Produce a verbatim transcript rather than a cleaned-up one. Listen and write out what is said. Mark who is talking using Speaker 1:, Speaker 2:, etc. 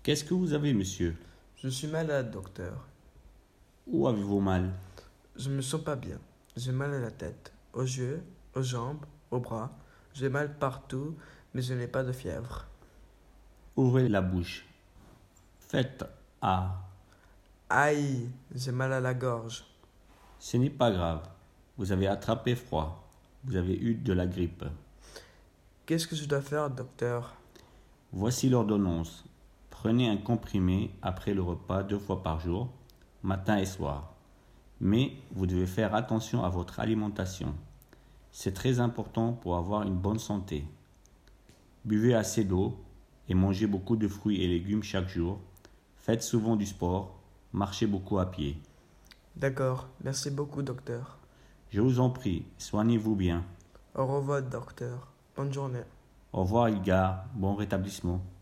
Speaker 1: Qu'est-ce que vous avez, monsieur?
Speaker 2: Je suis malade, docteur.
Speaker 1: Où avez-vous mal?
Speaker 2: Je me sens pas bien. J'ai mal à la tête, aux yeux, aux jambes, aux bras. J'ai mal partout, mais je n'ai pas de fièvre.
Speaker 1: Ouvrez la bouche. Faites A.
Speaker 2: Aïe, j'ai mal à la gorge.
Speaker 1: Ce n'est pas grave. Vous avez attrapé froid. Vous avez eu de la grippe.
Speaker 2: Qu'est-ce que je dois faire, docteur?
Speaker 1: Voici l'ordonnance. Prenez un comprimé après le repas deux fois par jour, matin et soir. Mais vous devez faire attention à votre alimentation. C'est très important pour avoir une bonne santé. Buvez assez d'eau et mangez beaucoup de fruits et légumes chaque jour. Faites souvent du sport, marchez beaucoup à pied.
Speaker 2: D'accord, merci beaucoup, docteur.
Speaker 1: Je vous en prie, soignez-vous bien.
Speaker 2: Au revoir, docteur. Bonne journée.
Speaker 1: Au revoir, Ilgar. Bon rétablissement.